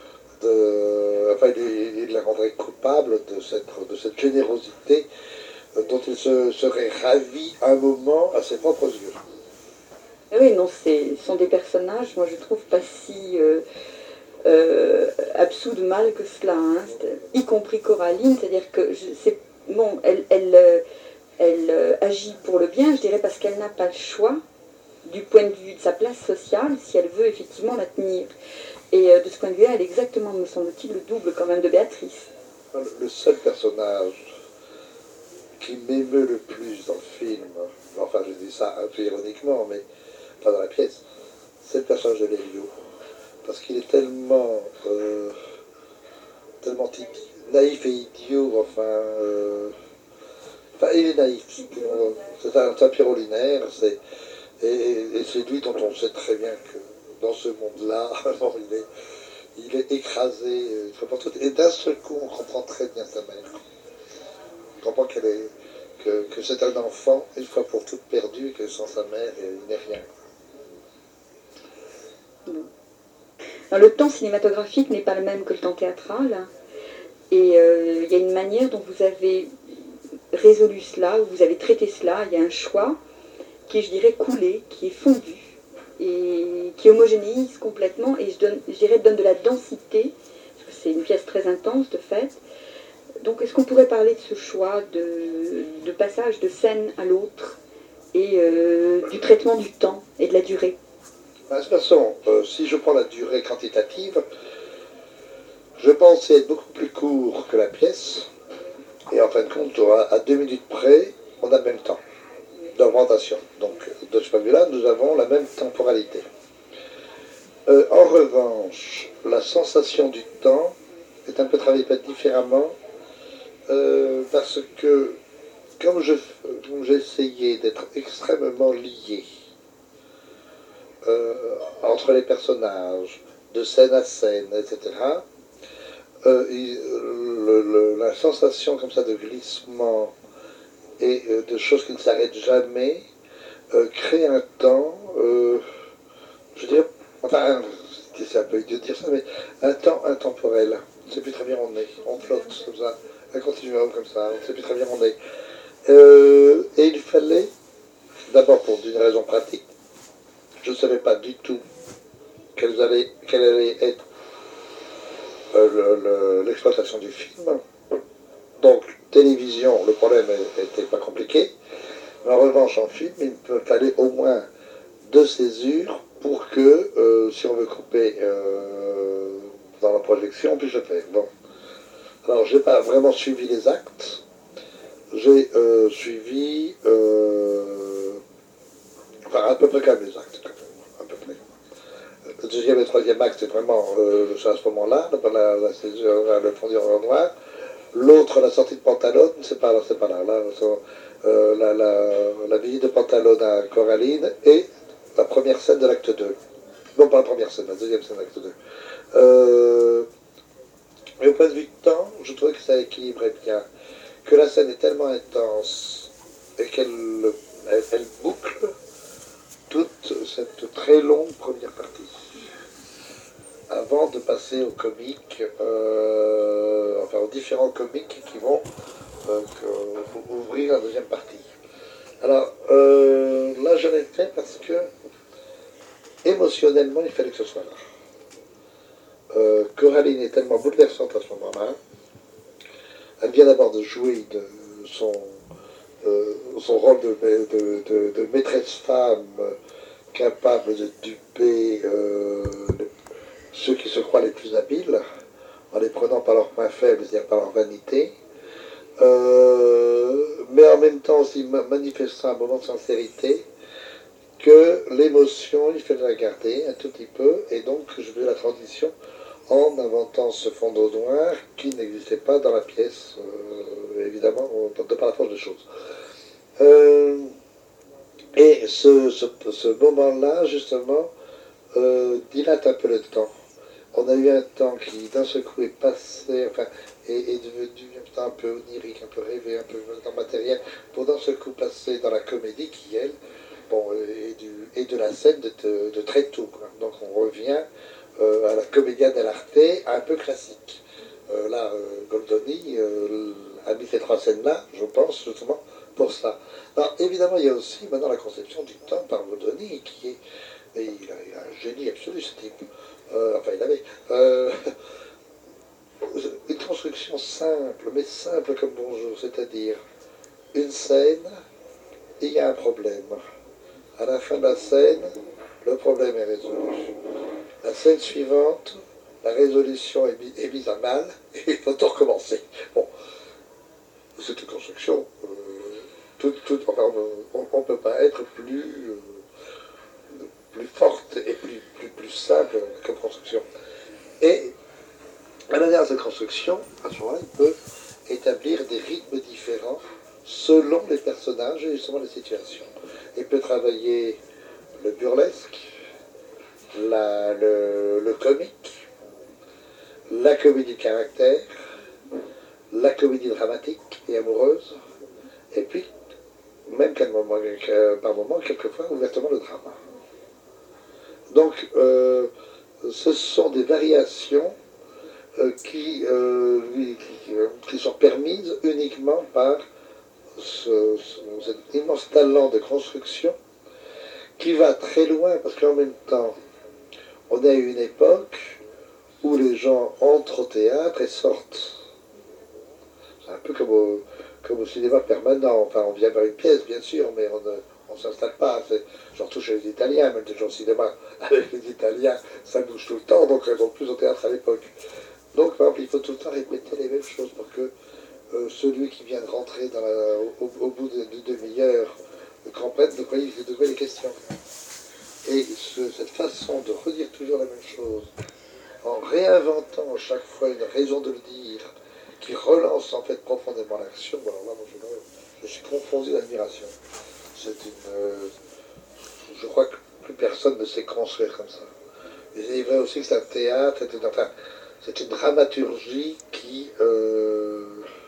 [SPEAKER 2] de, enfin il, il la rendrait coupable de cette, de cette générosité dont il se serait ravi un moment à ses propres yeux.
[SPEAKER 1] Oui, non, ce sont des personnages, moi je trouve pas si euh, euh, absous de mal que cela, hein, y compris Coraline, c'est-à-dire que je, c'est, bon, elle, elle, elle euh, agit pour le bien, je dirais, parce qu'elle n'a pas le choix du point de vue de sa place sociale, si elle veut effectivement la tenir. Et euh, de ce point de vue-là, elle est exactement, me semble-t-il, le double quand même de Béatrice.
[SPEAKER 2] Le seul personnage qui m'émeut le plus dans le film, enfin je dis ça un peu ironiquement, mais pas dans la pièce, c'est le personnage de Lelio. Parce qu'il est tellement, euh, tellement naïf et idiot, enfin, euh, enfin il est naïf. C'est un, un pyrolinaire, c'est, et, et c'est lui dont on sait très bien que dans ce monde-là, bon, il, est, il est écrasé, et d'un seul coup on comprend très bien sa mère. On comprend qu'elle est, que, que c'est un enfant, une fois pour toutes perdu, et que sans sa mère, il n'est rien.
[SPEAKER 1] Alors, le temps cinématographique n'est pas le même que le temps théâtral. Et euh, il y a une manière dont vous avez résolu cela, où vous avez traité cela. Il y a un choix qui est, je dirais, coulé, qui est fondu, et qui homogénéise complètement, et je, donne, je dirais, donne de la densité, parce que c'est une pièce très intense de fait. Donc est-ce qu'on pourrait parler de ce choix de, de passage de scène à l'autre, et euh, du traitement du temps et de la durée?
[SPEAKER 2] De toute façon, euh, si je prends la durée quantitative, je pense être beaucoup plus court que la pièce, et en fin de compte, à deux minutes près, on a le même temps d'augmentation. Donc, de ce point de vue-là, nous avons la même temporalité. Euh, en revanche, la sensation du temps est un peu travaillée différemment, euh, parce que, comme je, j'ai essayé d'être extrêmement lié euh, entre les personnages, de scène à scène, et cetera, euh, il, le, le, la sensation comme ça de glissement et euh, de choses qui ne s'arrêtent jamais euh, crée un temps, euh, je veux dire, enfin, c'est un peu idiot de dire ça, mais un temps intemporel. On ne sait plus très bien où on est, on flotte comme ça, un continuum comme ça, on ne sait plus très bien où on est. Euh, et il fallait, d'abord pour une raison pratique, je ne savais pas du tout quelle allait, quelle allait être euh, l'exploitation du film. Donc, télévision, le problème n'était pas compliqué. Mais en revanche, en film, il me fallait au moins deux césures pour que, euh, si on veut couper euh, dans la projection, on puisse le faire. Bon. Alors, je n'ai pas vraiment suivi les actes. J'ai euh, suivi, euh, enfin, à peu près quand même les actes, quand même, à peu près. Le deuxième et le troisième acte, c'est vraiment euh, à ce moment-là, la, la césure, le fondu en noir. L'autre, la sortie de Pantalone, c'est pas, c'est pas là. là euh, la, la, la visite de Pantalone à Coraline et la première scène de l'acte deux. Non, pas la première scène, la deuxième scène de l'acte deux. Euh, et au point de vue de temps, je trouvais que ça équilibrait bien. Que la scène est tellement intense et qu'elle elle, elle boucle toute cette très longue première partie. Avant de passer aux comiques, euh, enfin aux différents comiques qui vont ouvrir la deuxième partie. Alors, euh, là, je l'ai fait parce que, émotionnellement, il fallait que ce soit là. Euh, Coraline est tellement bouleversante à ce moment-là. Elle vient d'abord de jouer de son, euh, son rôle de, de, de, de maîtresse femme euh, capable de duper euh, ceux qui se croient les plus habiles, en les prenant par leurs points faibles, c'est-à-dire par leur vanité. Euh, mais en même temps aussi manifestant un moment de sincérité, que l'émotion, il fallait la garder un tout petit peu, et donc je fais la transition en inventant ce fond d'eau noir qui n'existait pas dans la pièce, euh, évidemment, de par la force des choses. Euh, et ce, ce, ce moment-là, justement, euh, dilate un peu le temps. On a eu un temps qui, d'un seul coup, est passé, enfin, est, est devenu un peu onirique, un peu rêvé, un peu matériel, pour d'un seul coup passer dans la comédie qui, elle, bon, est, du, est de la scène de, de, de Trétou. Donc on revient euh, à la commedia dell'arte un peu classique. Euh, là, euh, Goldoni euh, a mis ces trois scènes-là, je pense, justement, pour ça. Alors, évidemment, il y a aussi maintenant la conception du temps par Goldoni, qui est, et il, a, il a un génie absolu, ce type. Euh, enfin, il avait euh, une construction simple, mais simple comme bonjour, c'est-à-dire une scène, il y a un problème. À la fin de la scène, le problème est résolu. La scène suivante, la résolution est, mis, est mise à mal, et il faut tout recommencer. Bon, c'est une construction. Euh, tout, tout, enfin, on ne peut pas être plus, euh, plus forte et plus, plus, plus simple comme construction. Et à l'intérieur de cette construction, à ce moment-là, il peut établir des rythmes différents selon les personnages et justement les situations. Il peut travailler le burlesque, la, le, le comique, la comédie de caractère, la comédie dramatique et amoureuse, et puis, même par moments, quelquefois, ouvertement le drama. Donc, euh, ce sont des variations euh, qui, euh, qui, qui sont permises uniquement par ce, ce, cet immense talent de construction qui va très loin, parce qu'en même temps, on est à une époque où les gens entrent au théâtre et sortent. C'est un peu comme au, comme au cinéma permanent. Enfin, on vient vers une pièce, bien sûr, mais on ne s'installe pas. Surtout chez les Italiens, même déjà au cinéma, avec les Italiens, ça bouge tout le temps, donc ils vont plus au théâtre à l'époque. Donc, par exemple, il faut tout le temps répéter les mêmes choses pour que euh, celui qui vient de rentrer dans la, au, au bout d'une demi-heure comprenne de quoi il de quoi il est question. Et ce, cette façon de redire toujours la même chose, en réinventant chaque fois une raison de le dire, qui relance en fait profondément l'action, alors là, moi, je, je suis confondu d'admiration. C'est une... Euh, je crois que plus personne ne sait construire comme ça. Et c'est vrai aussi que c'est un théâtre, c'est une, enfin, c'est une dramaturgie qui, euh,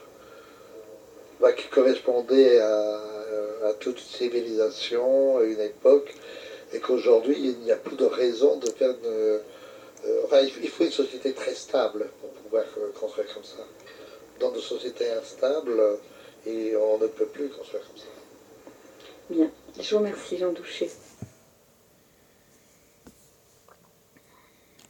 [SPEAKER 2] bah, qui correspondait à, à toute civilisation, à une époque, et qu'aujourd'hui, il n'y a plus de raison de faire une... Euh, enfin, il faut une société très stable pour pouvoir euh, construire comme ça. Dans de sociétés instables, et on ne peut plus construire comme ça.
[SPEAKER 1] Bien. Je vous remercie, Jean Douchet.